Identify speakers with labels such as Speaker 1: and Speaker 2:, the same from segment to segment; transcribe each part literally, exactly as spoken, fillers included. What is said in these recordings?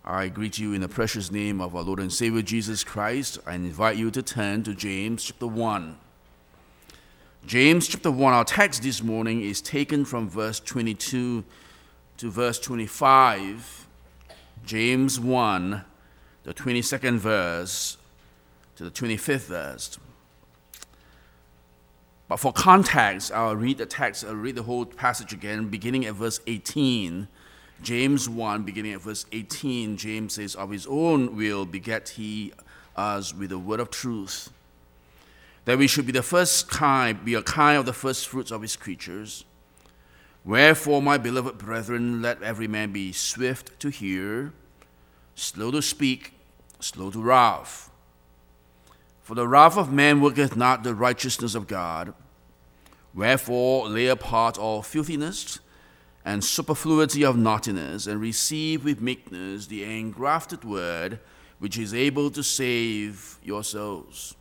Speaker 1: I greet you in the precious name of our Lord and Savior Jesus Christ. I invite you to turn to James chapter one. James chapter one, our text this morning is taken from verse twenty-two to verse twenty-five. James one, the twenty-second verse to the twenty-fifth verse. But for context, I'll read the text, I'll read the whole passage again, beginning at verse eighteen. James one, beginning at verse eighteen, James says, "Of his own will beget he us with the word of truth, that we should be the first kind, be a kind of the first fruits of his creatures. Wherefore, my beloved brethren, let every man be swift to hear, slow to speak, slow to wrath. For the wrath of man worketh not the righteousness of God. Wherefore, lay apart all filthiness and superfluity of naughtiness, and receive with meekness the engrafted word, which is able to save your souls."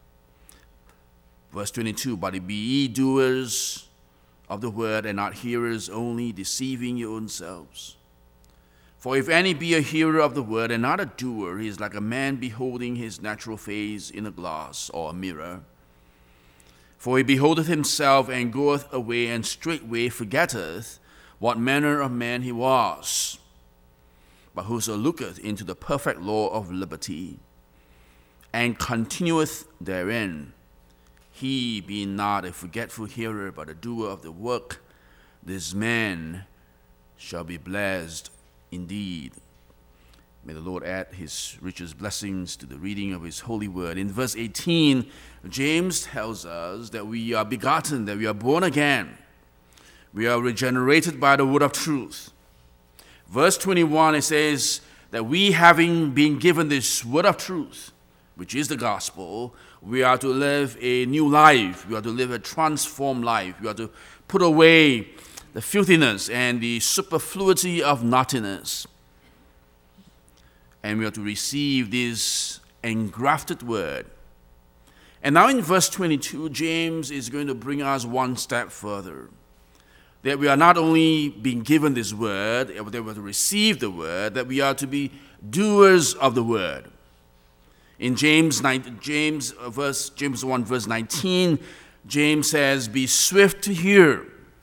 Speaker 1: Verse twenty-two, "But be ye doers of the word, and not hearers only, deceiving your own selves. For if any be a hearer of the word, and not a doer, he is like a man beholding his natural face in a glass or a mirror. For he beholdeth himself, and goeth away, and straightway forgetteth what manner of man he was. But whoso looketh into the perfect law of liberty, and continueth therein, he being not a forgetful hearer, but a doer of the work, this man shall be blessed indeed." May the Lord add his richest blessings to the reading of his holy word. In verse eighteen, James tells us that we are begotten, that we are born again. We are regenerated by the word of truth. Verse twenty-one, it says that we, having been given this word of truth, which is the gospel, we are to live a new life. We are to live a transformed life. We are to put away the filthiness and the superfluity of naughtiness. And we are to receive this engrafted word. And now in verse twenty-two, James is going to bring us one step further. That we are not only being given this word, that we are to receive the word, that we are to be doers of the word. In James nine, James verse James one verse nineteen, James says, "Be swift to hear."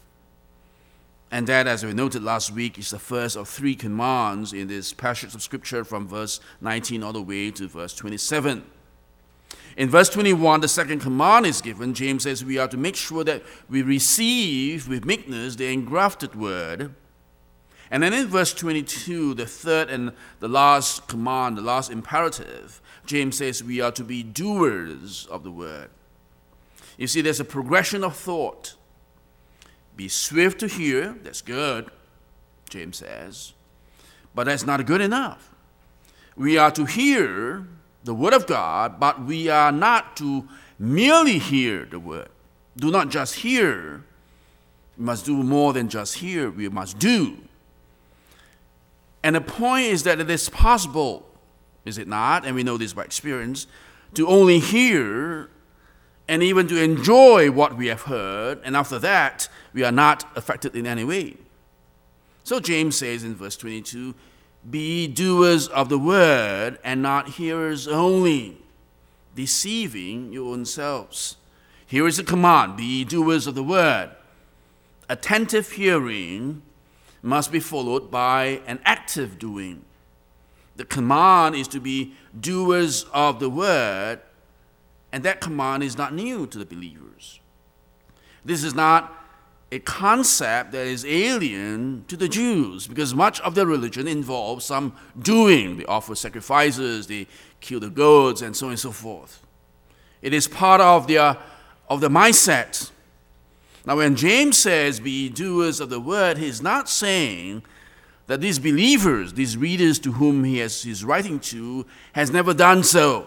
Speaker 1: And that, as we noted last week, is the first of three commands in this passage of scripture from verse nineteen all the way to verse twenty-seven. In verse twenty-one, the second command is given. James says we are to make sure that we receive with meekness the engrafted word. And then in verse twenty-two, the third and the last command, the last imperative, James says we are to be doers of the word. You see, there's a progression of thought. Be swift to hear, that's good, James says, but that's not good enough. We are to hear the word of God, but we are not to merely hear the word. Do not just hear. We must do more than just hear. We must do. And the point is that it is possible, is it not? And we know this by experience, to only hear and even to enjoy what we have heard, and after that, we are not affected in any way. So James says in verse twenty-two, "Be doers of the word and not hearers only, deceiving your own selves." Here is a command, be doers of the word. Attentive hearing must be followed by an active doing. The command is to be doers of the word, and that command is not new to the believers. This is not a concept that is alien to the Jews, because much of their religion involves some doing. They offer sacrifices, they kill the goats, and so on and so forth. It is part of their of the mindset. Now, when James says, "Be doers of the word," he's not saying that these believers, these readers to whom he is he's writing to, has never done so.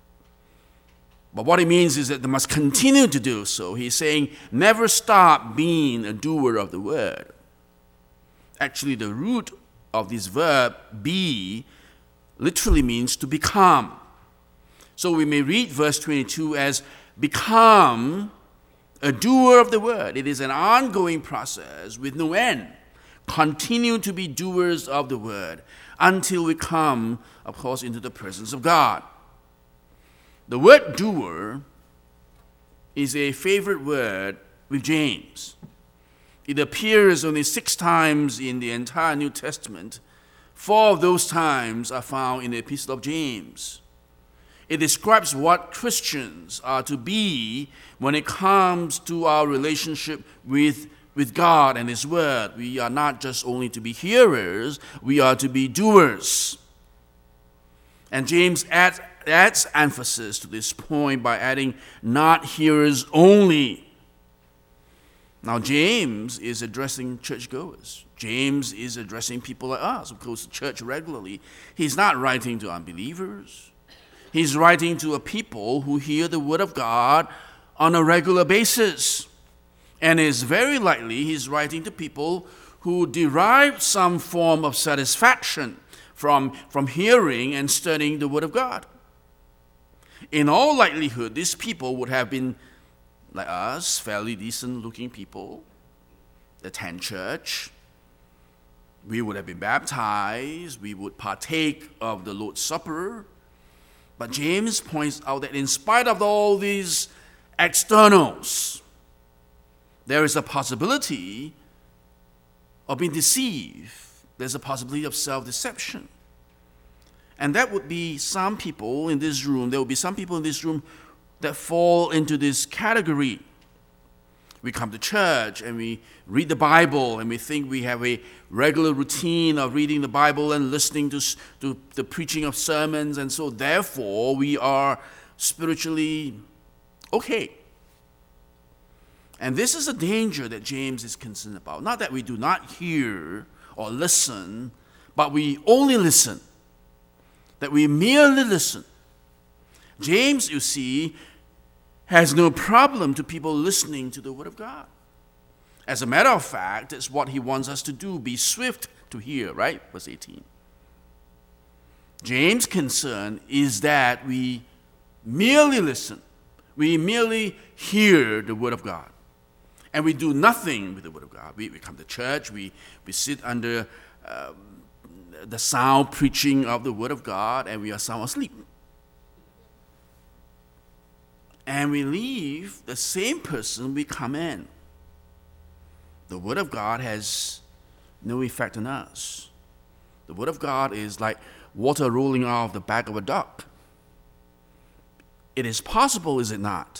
Speaker 1: But what he means is that they must continue to do so. He's saying, never stop being a doer of the word. Actually, the root of this verb, be, literally means to become. So we may read verse twenty-two as, "Become a doer of the word." It is an ongoing process with no end. Continue to be doers of the word. until we come, of course, into the presence of God. The word doer is a favorite word with James. It appears only six times in the entire New Testament. Four of those times are found in the Epistle of James. It describes what Christians are to be when it comes to our relationship with, with God and His Word. We are not just only to be hearers, we are to be doers. And James adds, adds emphasis to this point by adding, not hearers only. Now, James is addressing churchgoers. James is addressing people like us who go to church regularly. He's not writing to unbelievers. He's writing to a people who hear the word of God on a regular basis. And it's very likely he's writing to people who derive some form of satisfaction from, from hearing and studying the word of God. In all likelihood, these people would have been like us, fairly decent-looking people, attend church. We would have been baptized. We would partake of the Lord's Supper. But James points out that in spite of all these externals, there is a possibility of being deceived. There's a possibility of self-deception. And that would be some people in this room, there will be some people in this room that fall into this category. We come to church and we read the Bible and we think we have a regular routine of reading the Bible and listening to, to the preaching of sermons, and so therefore we are spiritually okay. And this is a danger that James is concerned about. Not that we do not hear or listen, but we only listen. That we merely listen. James, you see, has no problem to people listening to the Word of God. As a matter of fact, it's what he wants us to do, be swift to hear, right? Verse eighteen. James' concern is that we merely listen. We merely hear the Word of God. And we do nothing with the Word of God. We, we come to church, we, we sit under um, the sound preaching of the Word of God, and we are sound asleep. And we leave the same person we come in. The Word of God has no effect on us. The Word of God is like water rolling off the back of a duck. It is possible, is it not,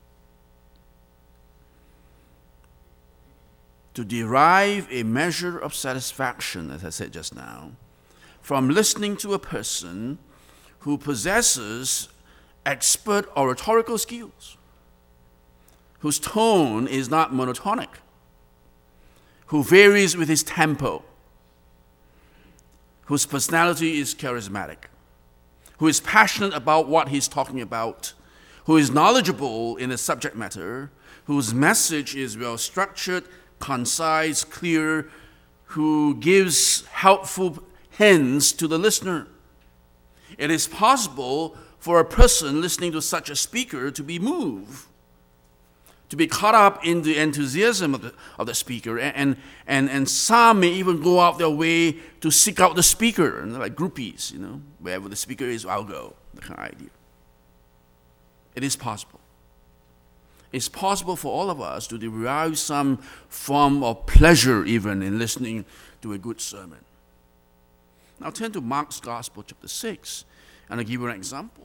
Speaker 1: to derive a measure of satisfaction, as I said just now, from listening to a person who possesses expert oratorical skills, whose tone is not monotonic, who varies with his tempo, whose personality is charismatic, who is passionate about what he's talking about, who is knowledgeable in the subject matter, whose message is well structured, concise, clear, who gives helpful hints to the listener. It is possible for a person listening to such a speaker to be moved, to be caught up in the enthusiasm of the, of the speaker, and, and, and some may even go out their way to seek out the speaker, and like groupies, you know, wherever the speaker is, I'll go, that kind of idea. It is possible. It's possible for all of us to derive some form of pleasure even in listening to a good sermon. Now turn to Mark's Gospel, chapter six, and I'll give you an example.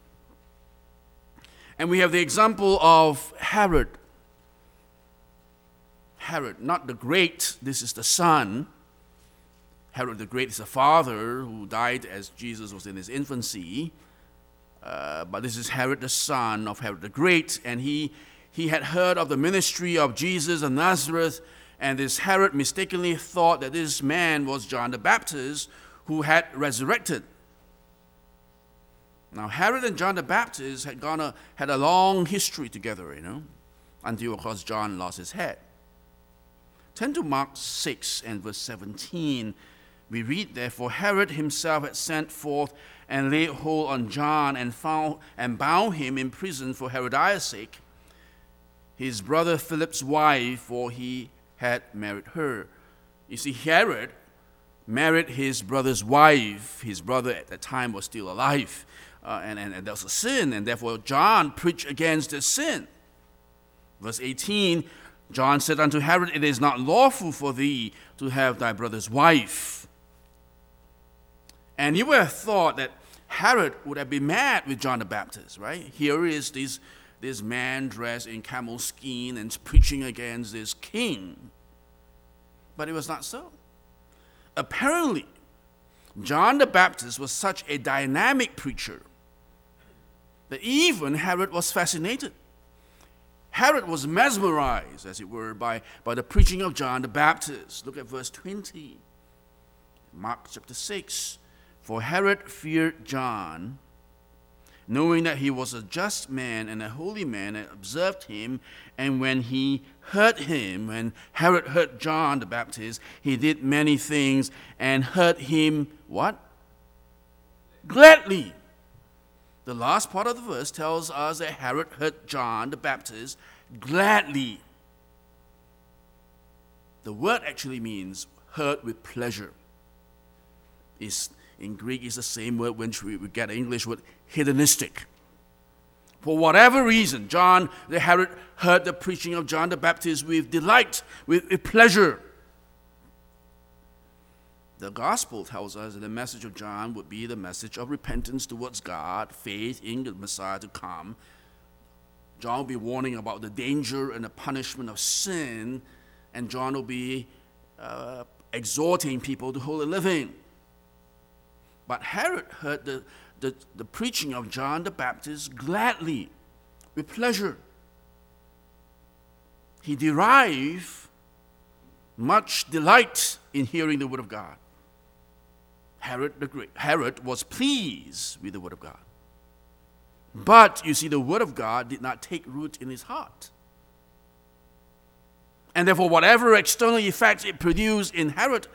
Speaker 1: And we have the example of Herod. Herod, not the great, this is the son. Herod the Great is the father who died as Jesus was in his infancy. Uh, but this is Herod the son of Herod the Great, and he, he had heard of the ministry of Jesus of Nazareth, and this Herod mistakenly thought that this man was John the Baptist who had resurrected. Now, Herod and John the Baptist had gone a, had a long history together, you know, until, of course, John lost his head. Turn to Mark six and verse seventeen. We read there, "For Herod himself had sent forth and laid hold on John and found and bound him in prison for Herodias' sake, his brother Philip's wife, for he had married her." You see, Herod married his brother's wife. His brother at that time was still alive. Uh, and, and, and there was a sin, and therefore John preached against the sin. Verse eighteen, John said unto Herod, it is not lawful for thee to have thy brother's wife. And you would have thought that Herod would have been mad with John the Baptist, right? Here is this, this man dressed in camel skin and preaching against this king. But it was not so. Apparently, John the Baptist was such a dynamic preacher that even Herod was fascinated. Herod was mesmerized, as it were, by, by the preaching of John the Baptist. Look at verse twenty. Mark chapter six. For Herod feared John, knowing that he was a just man and a holy man, and observed him. And when he heard him, when Herod heard John the Baptist, he did many things and heard him, what? Gladly. The last part of the verse tells us that Herod heard John the Baptist gladly. The word actually means heard with pleasure. It's, in Greek, it's the same word which we, we get the English word hedonistic. For whatever reason, John, the Herod, heard the preaching of John the Baptist with delight, with, with pleasure. The gospel tells us that the message of John would be the message of repentance towards God, faith in the Messiah to come. John will be warning about the danger and the punishment of sin, and John will be uh, exhorting people to holy living. But Herod heard the, the, the preaching of John the Baptist gladly, with pleasure. He derived much delight in hearing the word of God. Herod the Great, Herod was pleased with the word of God. But, you see, the word of God did not take root in his heart. And therefore, whatever external effects it produced in Herod,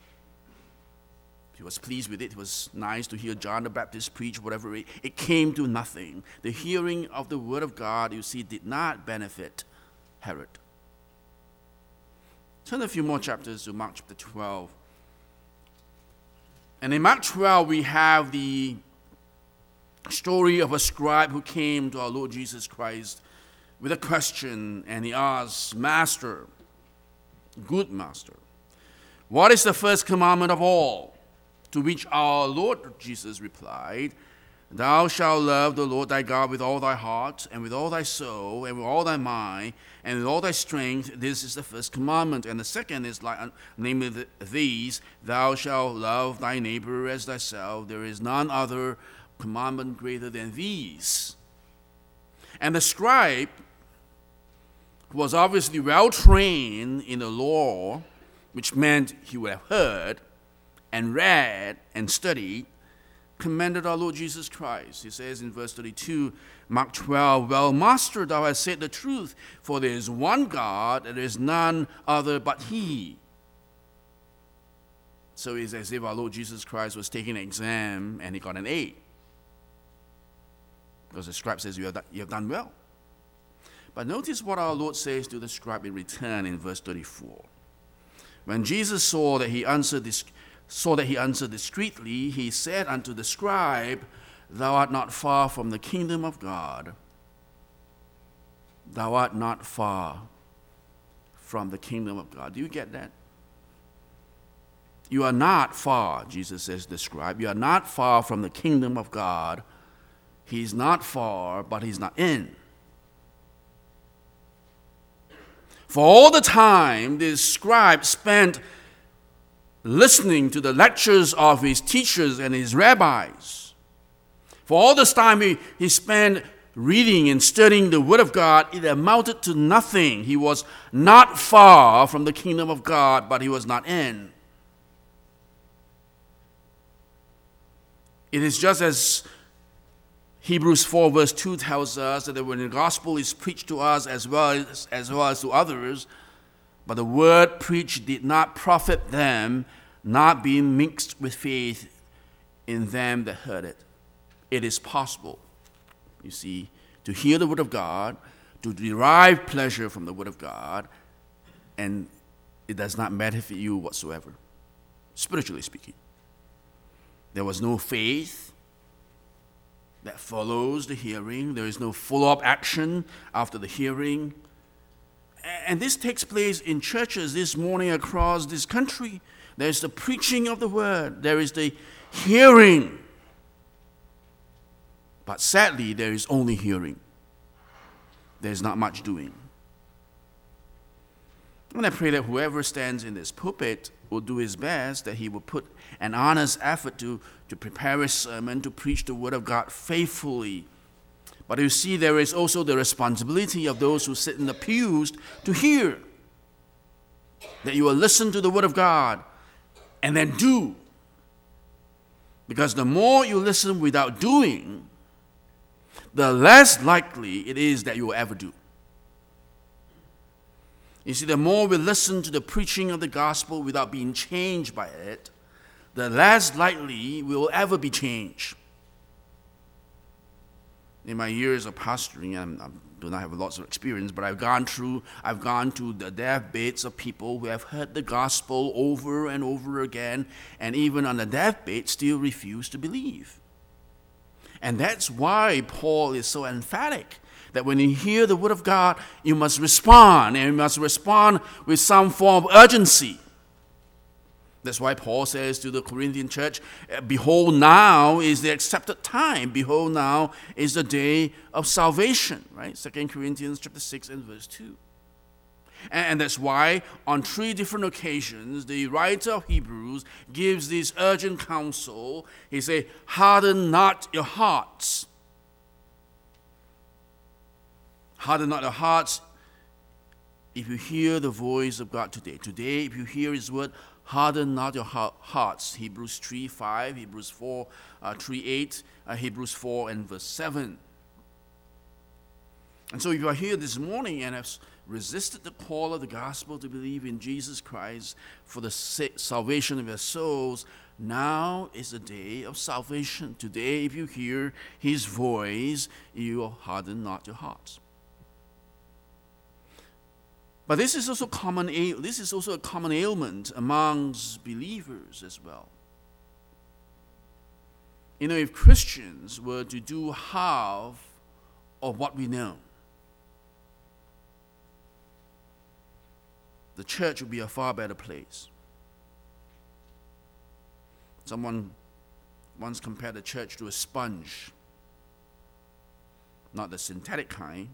Speaker 1: he was pleased with it. It was nice to hear John the Baptist preach, whatever. It, it came to nothing. The hearing of the word of God, you see, did not benefit Herod. Turn a few more chapters to Mark chapter twelve. And in Mark twelve, we have the story of a scribe who came to our Lord Jesus Christ with a question, and he asked, Master, good master, what is the first commandment of all? To which our Lord Jesus replied, Thou shalt love the Lord thy God with all thy heart, and with all thy soul, and with all thy mind, and with all thy strength. This is the first commandment. And the second is like, namely these, Thou shalt love thy neighbor as thyself. There is none other commandment greater than these. And the scribe, who was obviously well trained in the law, which meant he would have heard and read and studied, commended our Lord Jesus Christ. He says in verse thirty-two, Mark twelve, Well, Master, thou hast said the truth, for there is one God, and there is none other but he. So it's as if our Lord Jesus Christ was taking an exam and he got an A. Because the scribe says, you have done, you have done well. But notice what our Lord says to the scribe in return in verse thirty-four. When Jesus saw that he answered this saw that he answered discreetly, he said unto the scribe, Thou art not far from the kingdom of God. Thou art not far from the kingdom of God. Do you get that? You are not far, Jesus says to the scribe. You are not far from the kingdom of God. He's not far, but he's not in. For all the time this scribe spent listening to the lectures of his teachers and his rabbis, for all this time he, he spent reading and studying the Word of God, it amounted to nothing. He was not far from the kingdom of God, but he was not in. It is just as Hebrews four verse two tells us that when the gospel is preached to us as well as, as well as to others, but the word preached did not profit them, not being mixed with faith in them that heard it. It is possible, you see, to hear the word of God, to derive pleasure from the word of God, and it does not benefit you whatsoever. spiritually speaking. There was no faith that follows the hearing. There is no follow-up action after the hearing. And this takes place in churches this morning across this country. There is the preaching of the word. There is the hearing. But sadly, there is only hearing. There is not much doing. And I pray that whoever stands in this pulpit will do his best, that he will put an honest effort to, to prepare his sermon, to preach the word of God faithfully. But you see, there is also the responsibility of those who sit in the pews to hear. That you will listen to the word of God and then do. Because the more you listen without doing, the less likely it is that you will ever do. You see, the more we listen to the preaching of the gospel without being changed by it, the less likely we will ever be changed. In my years of pastoring, I'm, I do not have lots of experience, but I've gone through, I've gone to the deathbeds of people who have heard the gospel over and over again, and even on the deathbed still refuse to believe. And that's why Paul is so emphatic that when you hear the word of God, you must respond, and you must respond with some form of urgency. That's why Paul says to the Corinthian church, behold, now is the accepted time. Behold, now is the day of salvation, right? Second Corinthians chapter six and verse two. And that's why on three different occasions, the writer of Hebrews gives this urgent counsel. He says, harden not your hearts. Harden not your hearts if you hear the voice of God today. Today, if you hear his word, harden not your hearts. Hebrews three five, Hebrews four, uh, three eight, uh, Hebrews four and verse seven. And so if you are here this morning and have resisted the call of the gospel to believe in Jesus Christ for the salvation of your souls, now is the day of salvation. Today, if you hear his voice, you will harden not your hearts. But this is also common. This is also a common ailment amongst believers as well. You know, if Christians were to do half of what we know, the church would be a far better place. Someone once compared the church to a sponge, not the synthetic kind.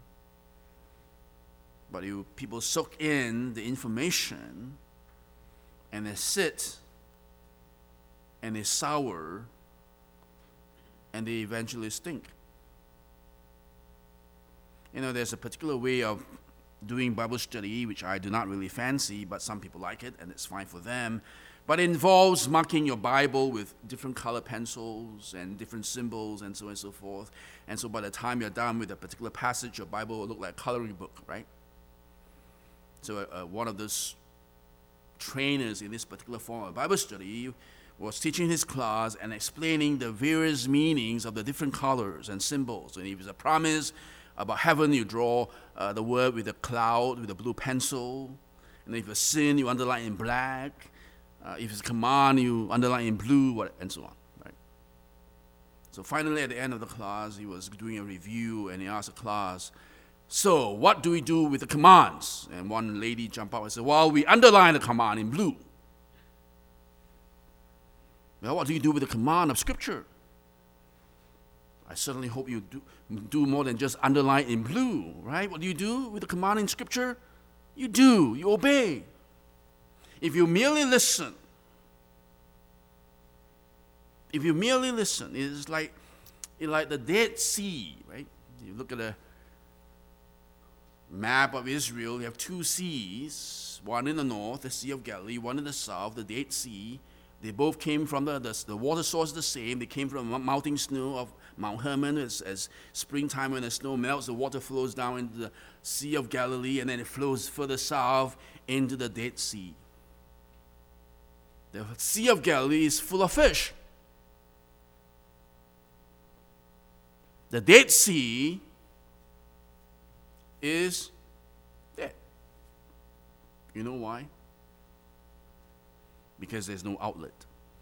Speaker 1: But you, people soak in the information, and they sit, and they sour, and they eventually stink. You know, there's a particular way of doing Bible study, which I do not really fancy, but some people like it, and it's fine for them. But it involves marking your Bible with different color pencils and different symbols and so on and so forth. And so by the time you're done with a particular passage, your Bible will look like a coloring book, right? So uh, one of those trainers in this particular form of Bible study was teaching his class and explaining the various meanings of the different colors and symbols. And if it's a promise about heaven, you draw uh, the word with a cloud, with a blue pencil. And if it's a sin, you underline in black. Uh, if it's a command, you underline in blue, and so on. Right? So finally, at the end of the class, he was doing a review, and he asked the class, so, what do we do with the commands? And one lady jumped up and said, well, we underline the command in blue. Well, what do you do with the command of Scripture? I certainly hope you do, do more than just underline in blue, right? What do you do with the command in Scripture? You do, you obey. If you merely listen, if you merely listen, it's like, it's like the Dead Sea, right? You look at the map of Israel, you have two seas, one in the north, the Sea of Galilee, one in the south, the Dead Sea. They both came from the, the, the water source is the same. They came from the melting snow of Mount Hermon. As, as springtime when the snow melts, the water flows down into the Sea of Galilee, and then it flows further south into the Dead Sea. The Sea of Galilee is full of fish. The Dead Sea is dead. You know why? because there's no outlet.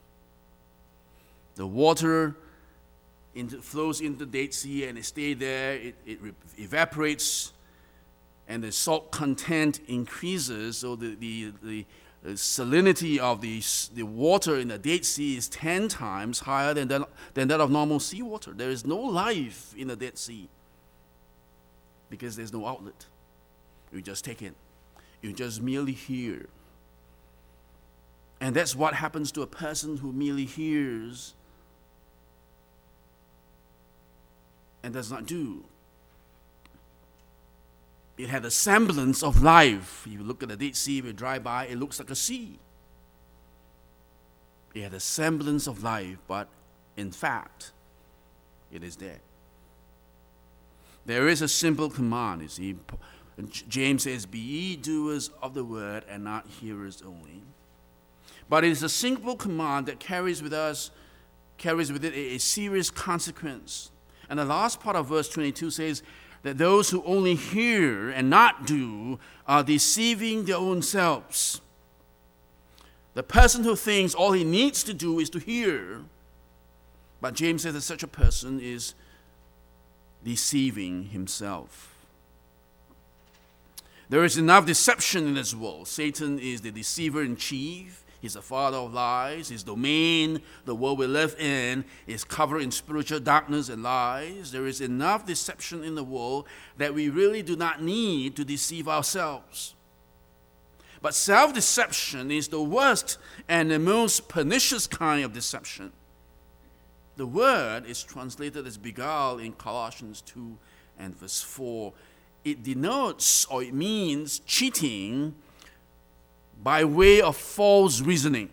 Speaker 1: The water into, flows into the Dead Sea and it stays there, it, it evaporates, and the salt content increases, so the, the, the, the salinity of the, the water in the Dead Sea is ten times higher than that, than that of normal seawater. There is no life in the Dead Sea because there's no outlet. You just take it. You just merely hear. And that's what happens to a person who merely hears and does not do. It had a semblance of life. If you look at the Dead Sea, if you drive by, it looks like a sea. It had a semblance of life, but in fact, it is dead. There is a simple command, you see. James says, be ye doers of the word and not hearers only. But it is a simple command that carries with us, carries with it a, a serious consequence. And the last part of verse twenty-two says that those who only hear and not do are deceiving their own selves. The person who thinks all he needs to do is to hear, but James says that such a person is deceiving himself. There is enough deception in this world. Satan is the deceiver in chief. He's the father of lies. His domain, the world we live in, is covered in spiritual darkness and lies. There is enough deception in the world that we really do not need to deceive ourselves. But self-deception is the worst and the most pernicious kind of deception. The word is translated as beguile in Colossians two and verse four. It denotes or it means cheating by way of false reasoning.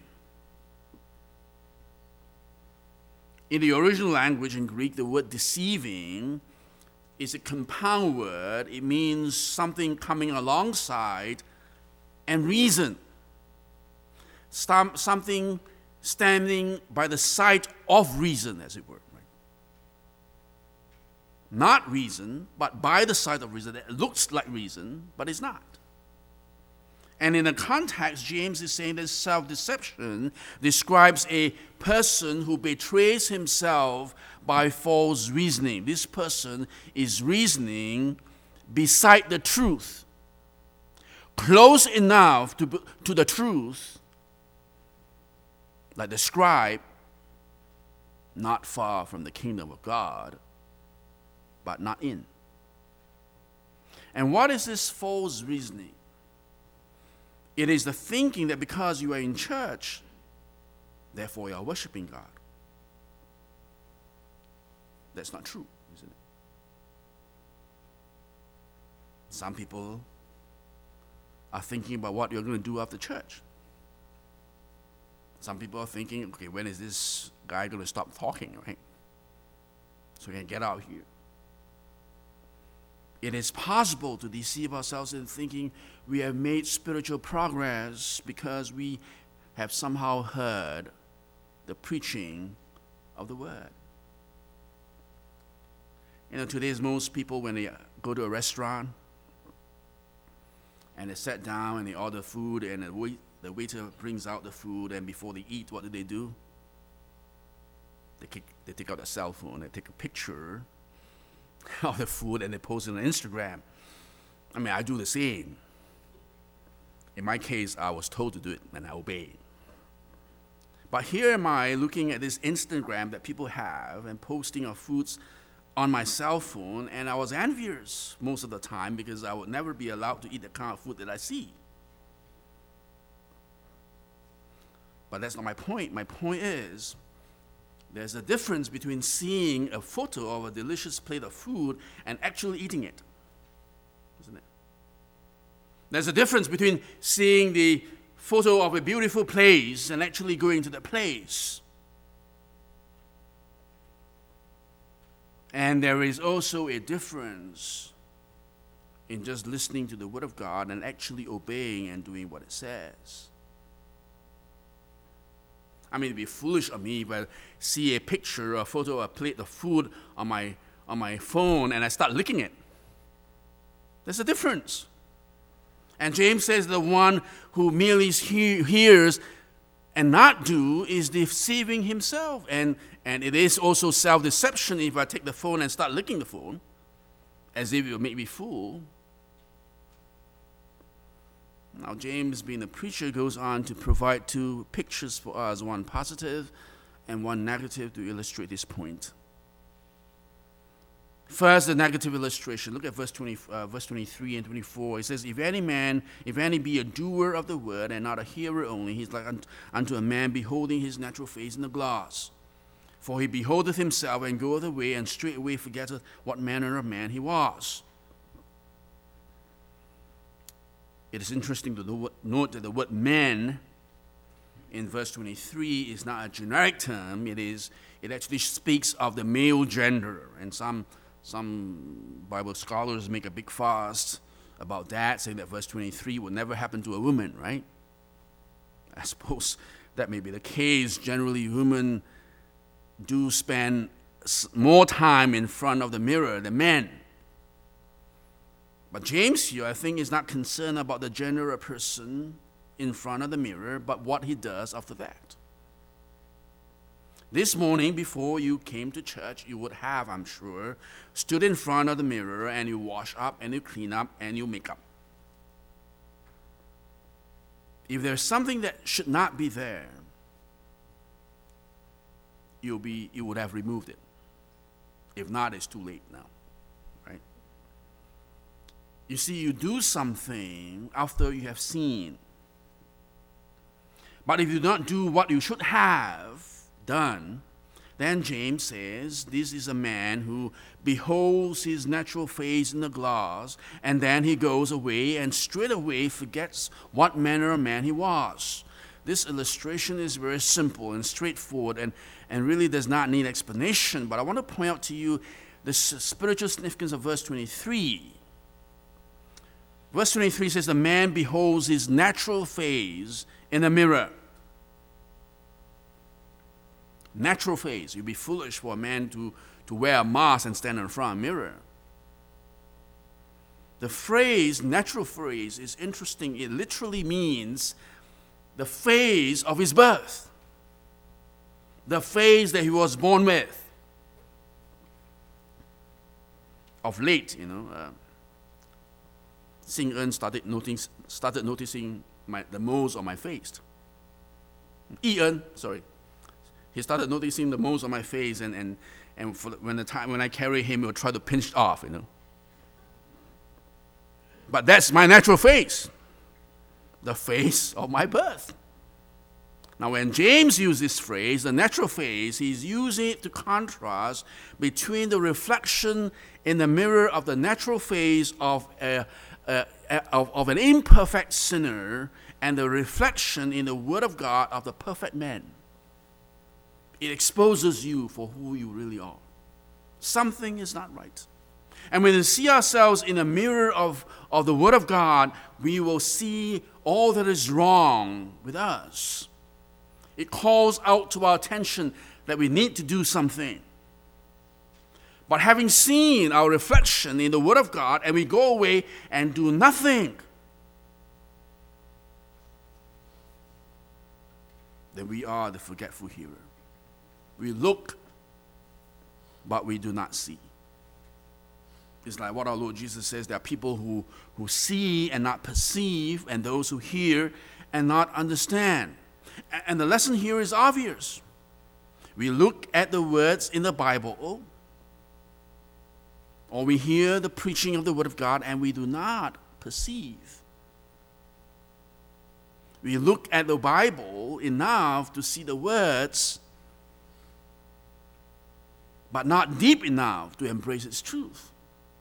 Speaker 1: In the original language in Greek, the word deceiving is a compound word. It means something coming alongside and reason. Something standing by the side of reason, as it were. Right? Not reason, but by the side of reason. It looks like reason, but it's not. And in the context, James is saying that self-deception describes a person who betrays himself by false reasoning. This person is reasoning beside the truth, close enough to, to the truth, like the scribe, not far from the kingdom of God, but not in. And what is this false reasoning? It is the thinking that because you are in church, therefore you are worshiping God. That's not true, isn't it? Some people are thinking about what you're going to do after church. Some people are thinking, okay, when is this guy going to stop talking, right? So we can get out here. It is possible to deceive ourselves in thinking we have made spiritual progress because we have somehow heard the preaching of the word. You know, today's most people, when they go to a restaurant and they sit down and they order food and the, wait, the waiter brings out the food, and before they eat, what do they do? They, kick, they take out their cell phone, they take a picture of the food and they post it on Instagram. I mean, I do the same. In my case, I was told to do it and I obeyed. But here am I looking at this Instagram that people have and posting of foods on my cell phone, and I was envious most of the time because I would never be allowed to eat the kind of food that I see. But that's not my point. My point is, there's a difference between seeing a photo of a delicious plate of food and actually eating it, isn't it? There's a difference between seeing the photo of a beautiful place and actually going to the place. And there is also a difference in just listening to the Word of God and actually obeying and doing what it says. I mean, it'd be foolish of me if I see a picture or a photo or a plate of food on my on my phone and I start licking it. There's a difference. And James says the one who merely he- hears and not do is deceiving himself. And, and it is also self-deception if I take the phone and start licking the phone, as if it will make me fool. Now, James, being a preacher, goes on to provide two pictures for us, one positive and one negative, to illustrate this point. First, the negative illustration. Look at verse twenty, uh, verse twenty-three and twenty-four. It says, "If any man, if any be a doer of the word and not a hearer only, he's like unto a man beholding his natural face in the glass. For he beholdeth himself and goeth away, and straightway forgetteth what manner of man he was." It is interesting to note that the word "man" in verse twenty-three is not a generic term. It is. It actually speaks of the male gender, and some some Bible scholars make a big fuss about that, saying that verse twenty-three would never happen to a woman. Right? I suppose that may be the case. Generally, women do spend more time in front of the mirror than men. But James here, I think, is not concerned about the gender of a person in front of the mirror, but what he does after that. This morning, before you came to church, you would have, I'm sure, stood in front of the mirror and you wash up and you clean up and you make up. If there's something that should not be there, you'll be, you would have removed it. If not, it's too late now. Right? You see, you do something after you have seen. But if you don't do what you should have done, then James says, this is a man who beholds his natural face in the glass, and then he goes away and straightway forgets what manner of man he was. This illustration is very simple and straightforward and, and really does not need explanation, but I want to point out to you the spiritual significance of verse twenty-three. Verse twenty-three says, "The man beholds his natural face in a mirror." Natural face. You'd be foolish for a man to, to wear a mask and stand in front of a mirror. The phrase, natural phrase, is interesting. It literally means the phase of his birth, the phase that he was born with. Of late, you know, uh, Xing En started noticing, started noticing my, the moles on my face. Yi En, sorry, he started noticing the moles on my face, and and and for the, when the time when I carry him, he would try to pinch it off, you know. But that's my natural face, the face of my birth. Now, when James uses this phrase, the natural face, he's using it to contrast between the reflection in the mirror of the natural face of a, a, a of, of an imperfect sinner and the reflection in the Word of God of the perfect man. It exposes you for who you really are. Something is not right. And when we see ourselves in a mirror of, of the Word of God, we will see all that is wrong with us. It calls out to our attention that we need to do something. But having seen our reflection in the Word of God, and we go away and do nothing, then we are the forgetful hearer. We look, but we do not see. It's like what our Lord Jesus says, there are people who, who see and not perceive, and those who hear and not understand. And the lesson here is obvious. We look at the words in the Bible, or we hear the preaching of the Word of God, and we do not perceive. We look at the Bible enough to see the words, but not deep enough to embrace its truth.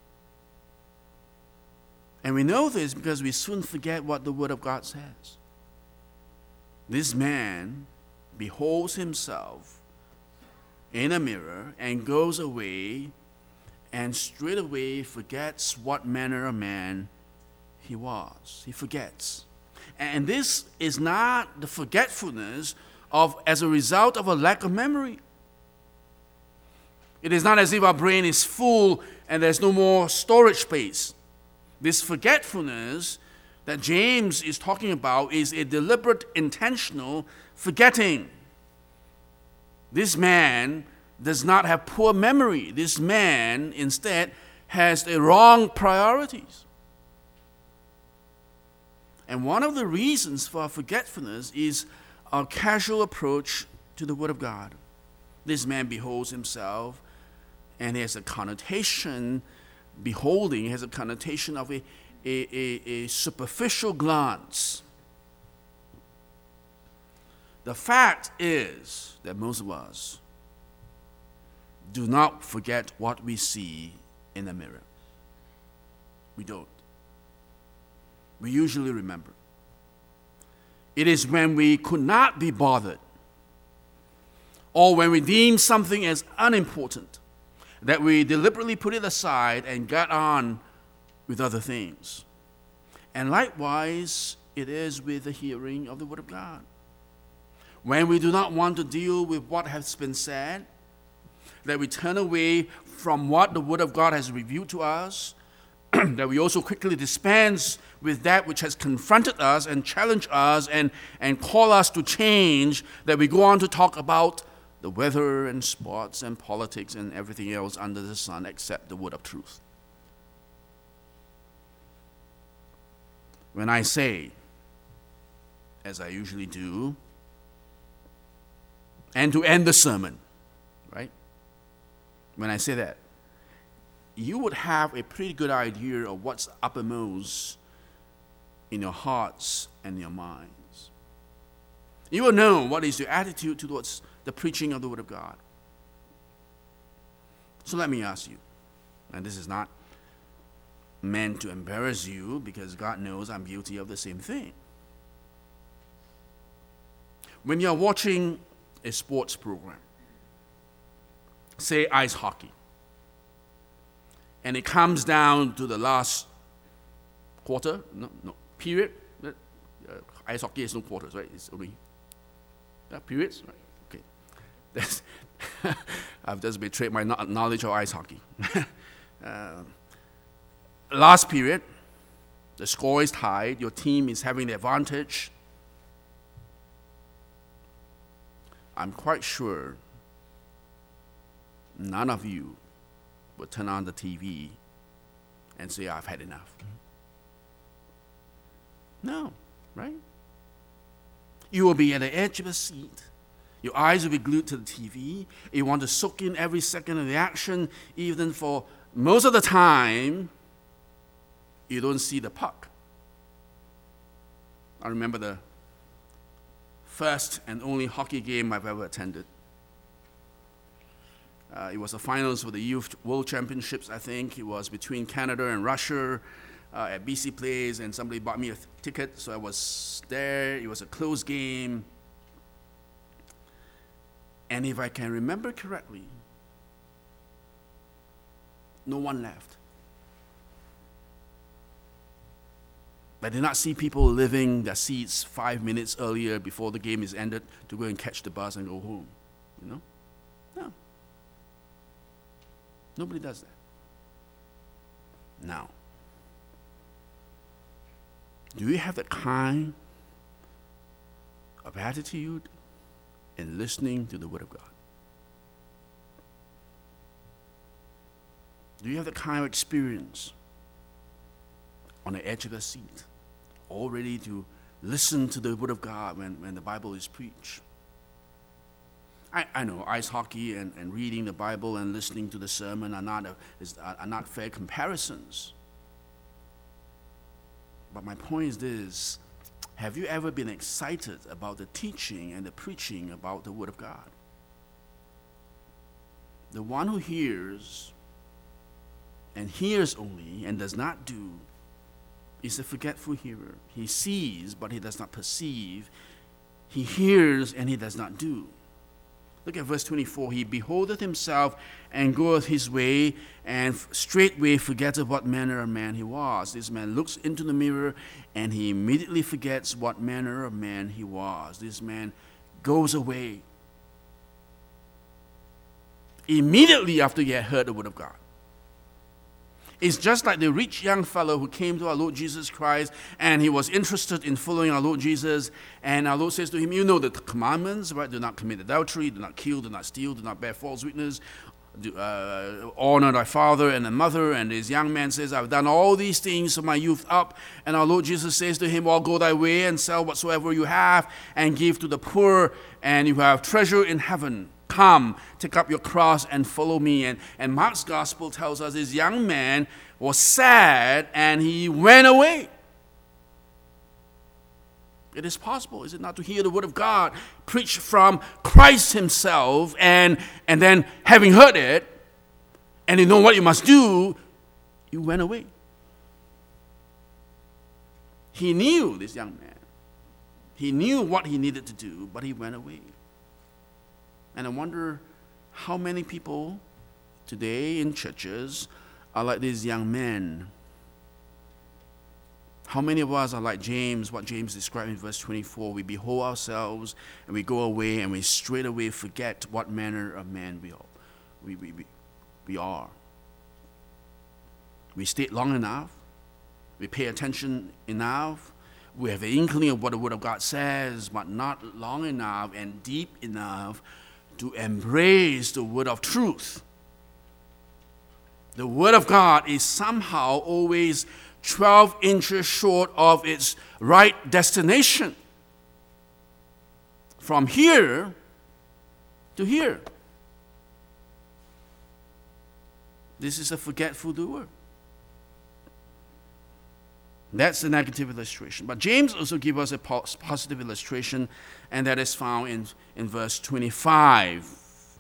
Speaker 1: And we know this because we soon forget what the Word of God says. This man beholds himself in a mirror and goes away and straightway forgets what manner of man he was. He forgets. And this is not the forgetfulness of as a result of a lack of memory. It is not as if our brain is full and there's no more storage space. This forgetfulness that James is talking about is a deliberate, intentional forgetting. This man does not have poor memory. This man, instead, has the wrong priorities. And one of the reasons for our forgetfulness is our casual approach to the Word of God. This man beholds himself, and he has a connotation, beholding has a connotation of a, a, a, a superficial glance. The fact is that most of us do not forget what we see in the mirror. We don't. We usually remember. It is when we could not be bothered, or when we deem something as unimportant, that we deliberately put it aside and get on with other things. And likewise, it is with the hearing of the Word of God. When we do not want to deal with what has been said, that we turn away from what the Word of God has revealed to us, that we also quickly dispense with that which has confronted us and challenged us and, and call us to change, that we go on to talk about the weather and sports and politics and everything else under the sun except the word of truth. When I say, as I usually do, and to end the sermon, right? When I say that, you would have a pretty good idea of what's uppermost in your hearts and your minds. You will know what is your attitude towards the preaching of the Word of God. So let me ask you, and this is not meant to embarrass you, because God knows I'm guilty of the same thing. When you're watching a sports program, say ice hockey, and it comes down to the last quarter, no, no, period. Uh, ice hockey is no quarters, right? It's only uh, periods, right? Okay. That's I've just betrayed my knowledge of ice hockey. uh, last period, the score is tied. Your team is having the advantage. I'm quite sure none of you will turn on the T V and say, I've had enough. No, right? You will be at the edge of a seat. Your eyes will be glued to the T V. You want to soak in every second of the action, even for most of the time, you don't see the puck. I remember the first and only hockey game I've ever attended. Uh, it was the finals for the Youth World Championships, I think. It was between Canada and Russia uh, at B C Place, and somebody bought me a th- ticket, so I was there. It was a close game. And if I can remember correctly, no one left. I did not see people leaving their seats five minutes earlier before the game is ended to go and catch the bus and go home. You know? No. Nobody does that. Now, do you have that kind of attitude in listening to the Word of God? Do you have that kind of experience on the edge of the seat, all ready to listen to the Word of God when, when the Bible is preached? I, I know ice hockey and, and reading the Bible and listening to the sermon are not, a, is, are not fair comparisons. But my point is this: have you ever been excited about the teaching and the preaching about the Word of God? The one who hears and hears only and does not do is a forgetful hearer. He sees, but he does not perceive. He hears, and he does not do. Look at verse twenty-four. He beholdeth himself and goeth his way, and straightway forgetteth what manner of man he was. This man looks into the mirror, and he immediately forgets what manner of man he was. This man goes away immediately after he had heard the Word of God. It's just like the rich young fellow who came to our Lord Jesus Christ and he was interested in following our Lord Jesus. And our Lord says to him, you know the commandments, right? Do not commit adultery, do not kill, do not steal, do not bear false witness, do, uh, honor thy father and thy mother. And this young man says, I've done all these things from my youth up. And our Lord Jesus says to him, well, go thy way and sell whatsoever you have and give to the poor, and you have treasure in heaven. Come, take up your cross and follow me. And, and Mark's gospel tells us this young man was sad and he went away. It is possible, is it not, to hear the word of God preached from Christ himself, and, and then having heard it, and you know what you must do, you went away. He knew, this young man, he knew what he needed to do, but he went away. And I wonder how many people today in churches are like these young men. How many of us are like James, what James described in verse twenty-four? We behold ourselves and we go away and we straight away forget what manner of man we are. We, we, we, we are. We stayed long enough. We pay attention enough. We have an inkling of what the Word of God says, but not long enough and deep enough to embrace the word of truth. The word of God is somehow always twelve inches short of its right destination. From here to here. This is a forgetful doer. That's the negative illustration. But James also gives us a positive illustration, and that is found in, in verse twenty-five.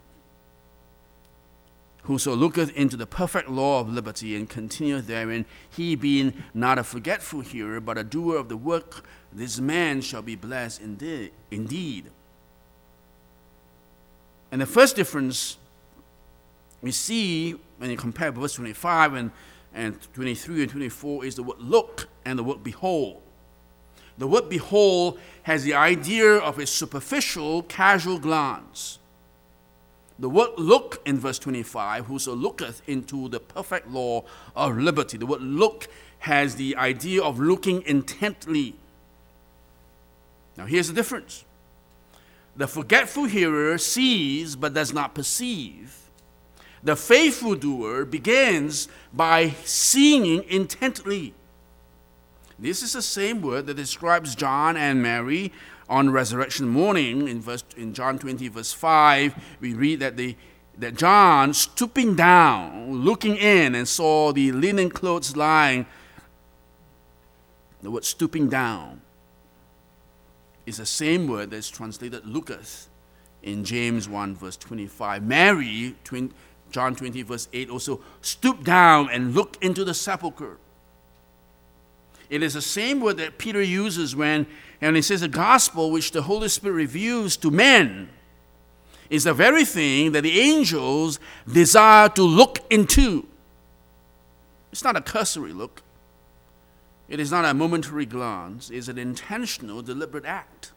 Speaker 1: Whoso looketh into the perfect law of liberty and continueth therein, he being not a forgetful hearer, but a doer of the work, this man shall be blessed indeed. And the first difference we see when you compare verse twenty-five and And twenty-three and twenty-four is the word look and the word behold. The word behold has the idea of a superficial, casual glance. The word look in verse twenty-five, whoso looketh into the perfect law of liberty. The word look has the idea of looking intently. Now here's the difference. The forgetful hearer sees but does not perceive. The faithful doer begins by seeing intently. This is the same word that describes John and Mary on resurrection morning. In verse in John twenty, verse five, we read that the that John, stooping down, looking in, and saw the linen clothes lying. The word stooping down is the same word that's translated looketh in James one, verse twenty-five. Mary, twin, John twenty, verse eight, also stooped down and looked into the sepulchre. It is the same word that Peter uses when, when he says the gospel which the Holy Spirit reveals to men is the very thing that the angels desire to look into. It's not a cursory look. It is not a momentary glance. It's an intentional, deliberate act.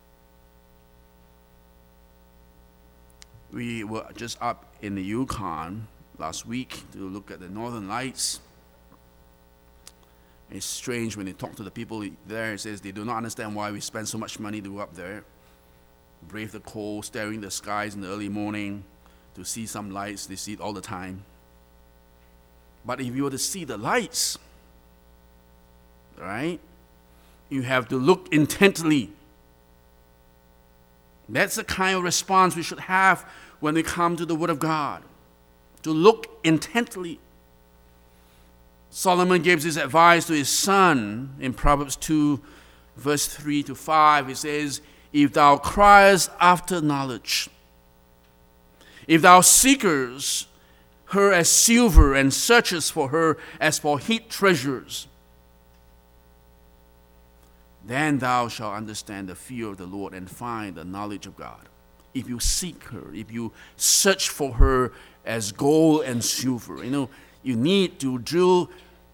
Speaker 1: We were just up in the Yukon last week to look at the Northern Lights. It's strange when you talk to the people there. It says they do not understand why we spend so much money to go up there, brave the cold, staring at the skies in the early morning to see some lights. They see it all the time. But if you were to see the lights, right, you have to look intently. That's the kind of response we should have when we come to the Word of God, to look intently. Solomon gives this advice to his son in Proverbs two, verse three to five. He says, if thou criest after knowledge, if thou seekest her as silver and searchest for her as for hid treasures, then thou shalt understand the fear of the Lord and find the knowledge of God. If you seek her, if you search for her as gold and silver, you know, you need to drill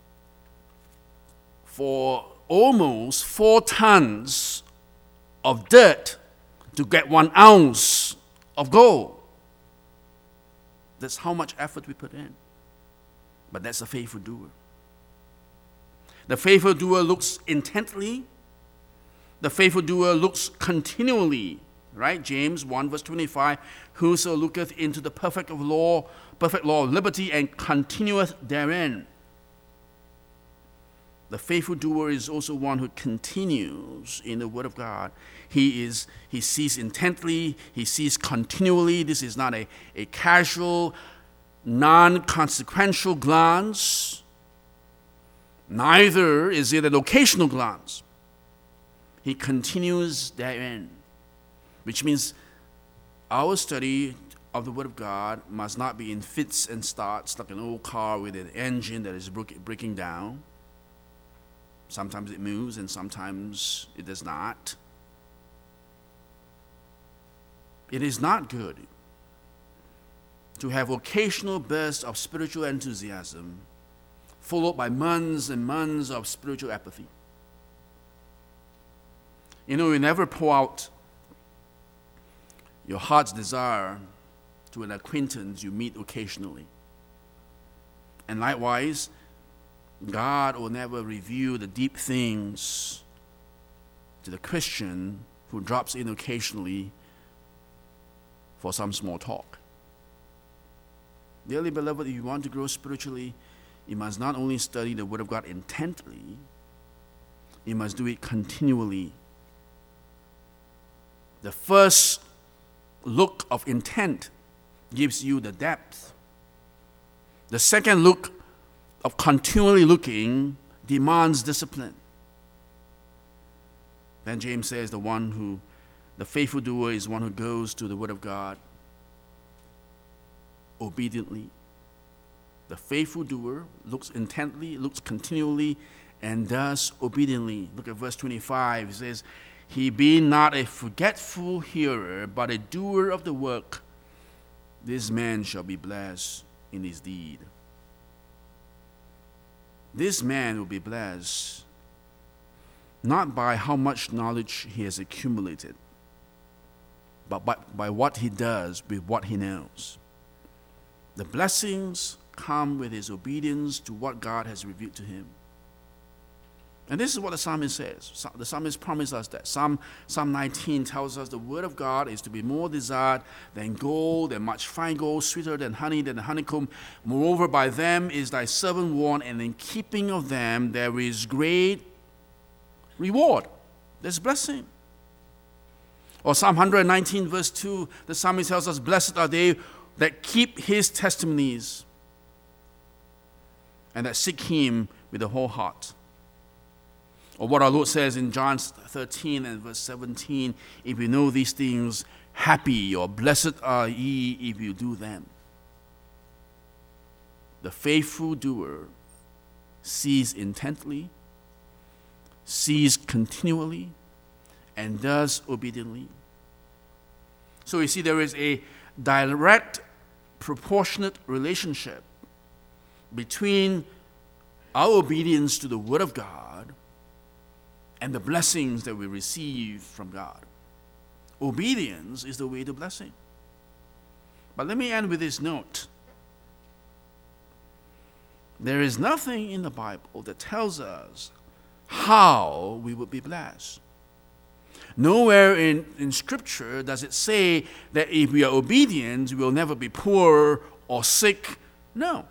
Speaker 1: for almost four tons of dirt to get one ounce of gold. That's how much effort we put in. But that's a faithful doer. The faithful doer looks intently. The faithful doer looks continually. Right? James one verse twenty-five, whoso looketh into the perfect of law, perfect law of liberty, and continueth therein. The faithful doer is also one who continues in the Word of God. He is he sees intently, he sees continually. This is not a, a casual, non-consequential glance. Neither is it an occasional glance. He continues therein, which means our study of the Word of God must not be in fits and starts like an old car with an engine that is breaking down. Sometimes it moves and sometimes it does not. It is not good to have occasional bursts of spiritual enthusiasm followed by months and months of spiritual apathy. You know, you never pour out your heart's desire to an acquaintance you meet occasionally. And likewise, God will never reveal the deep things to the Christian who drops in occasionally for some small talk. Dearly beloved, if you want to grow spiritually, you must not only study the Word of God intently, you must do it continually. The first look of intent gives you the depth. The second look of continually looking demands discipline. Then James says the one who, the faithful doer is one who goes to the Word of God obediently. The faithful doer looks intently, looks continually, and does obediently. Look at verse twenty-five. It says, he be not a forgetful hearer, but a doer of the work, this man shall be blessed in his deed. This man will be blessed not by how much knowledge he has accumulated, but by, by what he does with what he knows. The blessings come with his obedience to what God has revealed to him. And this is what the psalmist says. The psalmist promised us that. Psalm, Psalm nineteen tells us the word of God is to be more desired than gold, and much fine gold, sweeter than honey, than the honeycomb. Moreover, by them is thy servant warned, and in keeping of them there is great reward. There's blessing. Or Psalm one nineteen verse two, the psalmist tells us, blessed are they that keep his testimonies and that seek him with the whole heart. Or what our Lord says in John thirteen and verse seventeen, if you know these things, happy or blessed are ye if you do them. The faithful doer sees intently, sees continually, and does obediently. So you see, there is a direct, proportionate relationship between our obedience to the Word of God and the blessings that we receive from God. Obedience is the way to blessing. But let me end with this note. There is nothing in the Bible that tells us how we would be blessed. Nowhere in, in Scripture does it say that if we are obedient, we will never be poor or sick. No.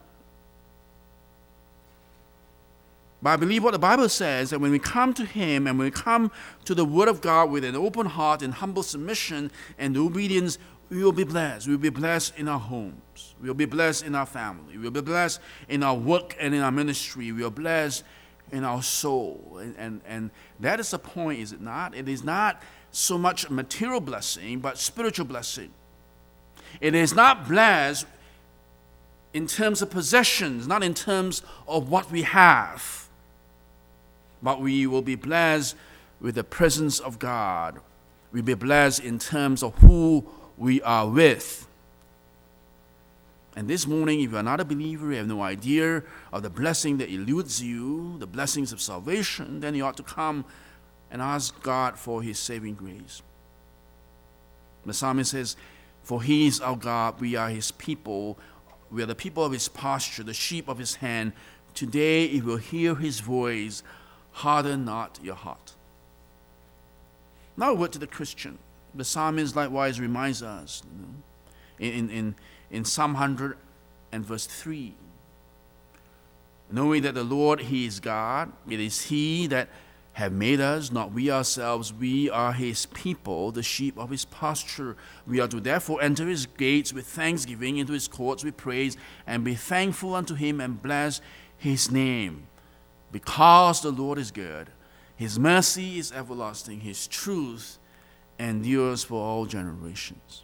Speaker 1: But I believe what the Bible says, that when we come to Him and when we come to the Word of God with an open heart and humble submission and obedience, we will be blessed. We will be blessed in our homes. We will be blessed in our family. We will be blessed in our work and in our ministry. We are blessed in our soul. And, and, and that is the point, is it not? It is not so much material blessing, but spiritual blessing. It is not blessed in terms of possessions, not in terms of what we have. But we will be blessed with the presence of God. We'll be blessed in terms of who we are with. And this morning, if you are not a believer, you have no idea of the blessing that eludes you, the blessings of salvation, then you ought to come and ask God for His saving grace. The psalmist says, for He is our God, we are His people, we are the people of his pasture, the sheep of his hand. Today, if you will hear his voice, harden not your heart. Now a word to the Christian. The psalmist likewise reminds us, you know, in, in, in Psalm one hundred and verse three, knowing that the Lord, he is God, it is he that have made us, not we ourselves. We are his people, the sheep of his pasture. We are to therefore enter his gates with thanksgiving, into his courts with praise, and be thankful unto him and bless his name. Because the Lord is good, his mercy is everlasting, his truth endures for all generations.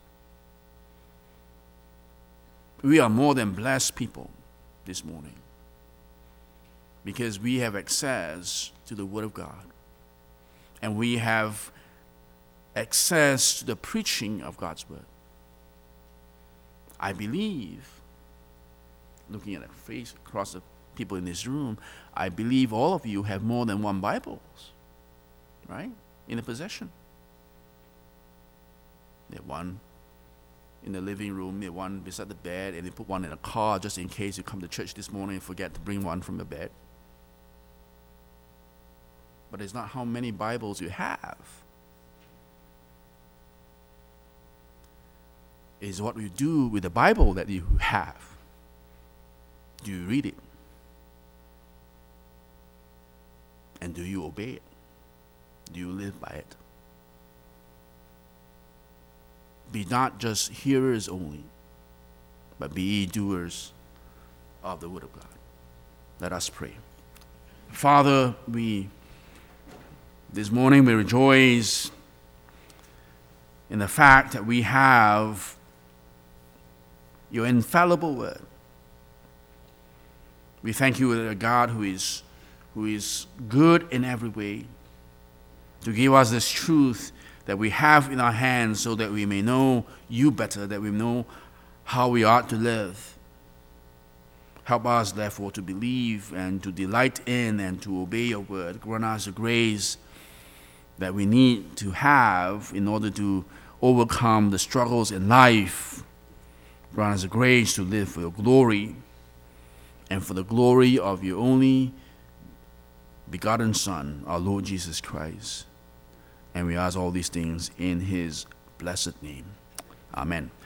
Speaker 1: We are more than blessed people this morning, because we have access to the Word of God. And we have access to the preaching of God's Word. I believe, looking at the face across the people in this room, I believe all of you have more than one Bible, right, in the possession. They have one in the living room, they have one beside the bed, and they put one in a car just in case you come to church this morning and forget to bring one from the bed. But it's not how many Bibles you have. It's what you do with the Bible that you have. Do you read it? And do you obey it? Do you live by it? Be not just hearers only, but be ye doers of the Word of God. Let us pray. Father, we this morning we rejoice in the fact that we have your infallible Word. We thank you that a God who is who is good in every way, to give us this truth that we have in our hands so that we may know you better, that we know how we ought to live. Help us, therefore, to believe and to delight in and to obey your word. Grant us the grace that we need to have in order to overcome the struggles in life. Grant us the grace to live for your glory and for the glory of your only begotten Son, our Lord Jesus Christ. And we ask all these things in his blessed name. Amen.